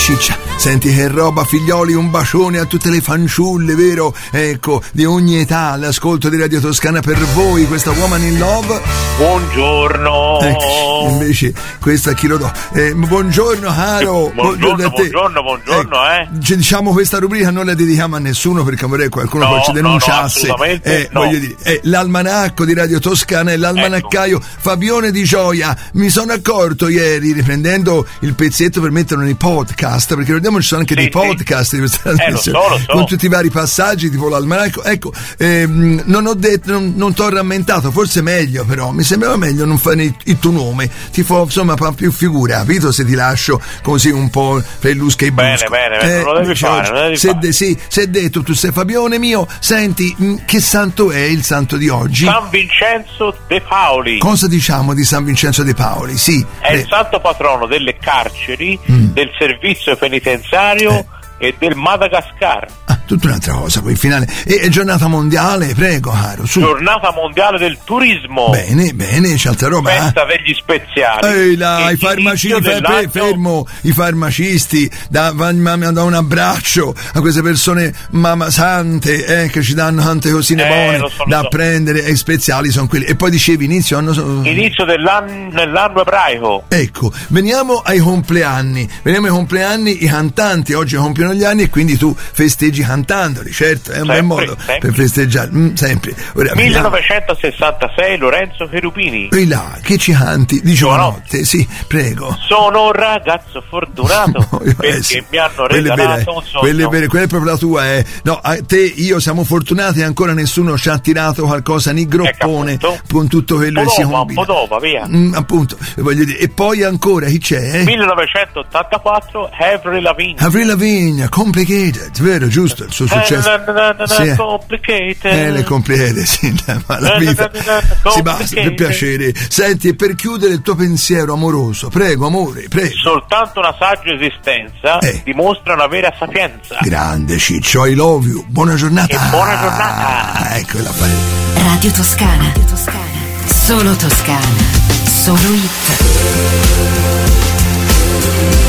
Ciccia, senti che roba, figlioli, un bacione a tutte le fanciulle, vero? Ecco, di ogni età, l'ascolto di Radio Toscana per voi, questa Woman in Love. Buongiorno. Ecco, invece questa chi lo do? Buongiorno caro. Buongiorno a te. Buongiorno. Ci diciamo questa rubrica non la dedichiamo a nessuno perché vorrei qualcuno poi ci denunciasse. No. Voglio dire, è l'almanacco di Radio Toscana e l'almanaccaio Fabione Di Gioia. Mi sono accorto ieri, riprendendo il pezzetto per metterlo nei podcast, perché ricordiamo ci sono anche dei podcast di questa trasmissione, lo so. con tutti i vari passaggi tipo l'almanacco. Ecco, non ho detto, non t'ho rammentato, forse meglio, però mi sembrava meglio non fare il tuo nome, ti fa insomma più figura, capito? Se ti lascio così un po' per lusca e brusco. Bene, non lo devi fare. Se detto, tu sei Fabione mio, senti, che santo è il santo di oggi? San Vincenzo de Paoli. Cosa diciamo di San Vincenzo de Paoli? Sì, è il santo patrono delle carceri, del servizio penitenziario e del Madagascar. Tutta un'altra cosa poi in finale. E giornata mondiale, prego caro, su. Giornata mondiale del turismo. Bene, c'è altra roba. Festa degli speziali. Ehi là, i farmacisti, fermo, i farmacisti, da un abbraccio a queste persone mamma sante, che ci danno tante cosine buone da prendere, e speziali sono quelli. E poi dicevi inizio nell'anno ebraico. Ecco, veniamo ai compleanni, i cantanti oggi compiono gli anni e quindi tu festeggi cantandoli, certo, è un bel modo per festeggiare, sempre. Ora, 1966 Lorenzo Cherubini. E là, che ci canti di giovanotte, sì, prego. Sono un ragazzo fortunato perché mi hanno regalato un sogno. Quella è proprio la tua, no, io siamo fortunati e ancora nessuno ci ha tirato qualcosa ni groppone con tutto quello che si combina. Via. Appunto, voglio dire, e poi ancora chi c'è? 1984 Avril Lavigne, Complicated, vero, giusto? Il suo successo complicated. Le complicated, sì, ma la vita si basta, per piacere. Senti, e per chiudere il tuo pensiero amoroso, prego amore, prego. Soltanto una saggia esistenza dimostra una vera sapienza. Grande Ciccio, I love you, buona giornata. E buona giornata. Ecco la fare. Radio Toscana, solo Toscana, solo hit.